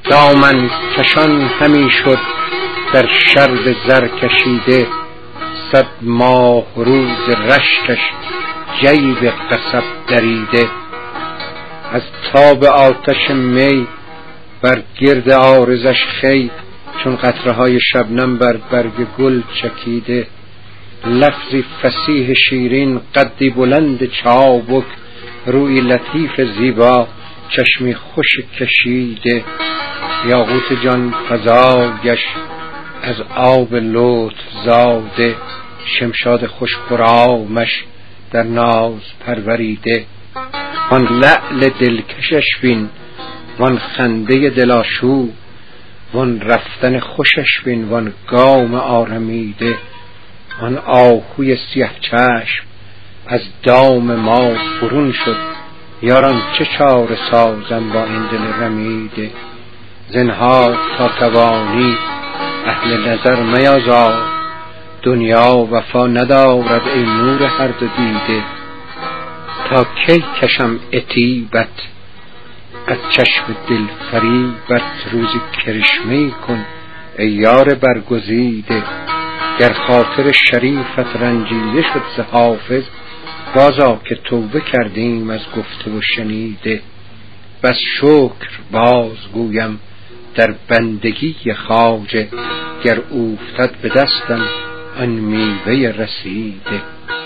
دامن کشان همی شد در شرب زر کشیده، 100 ماه روز رشکش جیب قصب دریده. از تاب آتش می بر گرد عارضش خی، چون قطره های شبنم بر برگ گل چکیده. لفظی فصیح شیرین، قدی بلند چابک، روی لطیف زیبا، چشمی خوش کشیده. یاقوت جان فزایش از آب لطف زاده، شمشاد خوش خرامش در ناز پروریده. وان لعل دلکشش بین، وان خنده دلاشوب، وان رفتن خوشش بین، وان گام آرمیده. وان آهوی سیه چشم از دام ما برون شد، یاران چه چاره سازم با این دل رمیده. زنهار تا توانی اهل نظر میازار، دنیا وفا ندارد ای نور هر دو دیده. تا کی کشم عتیبت از چشم دل فریبت، روزی کرشمه کن ای یار برگزیده. گر خاطر شریفت رنجیده شد ز حافظ، بازا که توبه کردیم از گفته و شنیده. بس شکر باز گویم در بندگی خواجه، گر اوفتد به دستم آن میوه رسیده.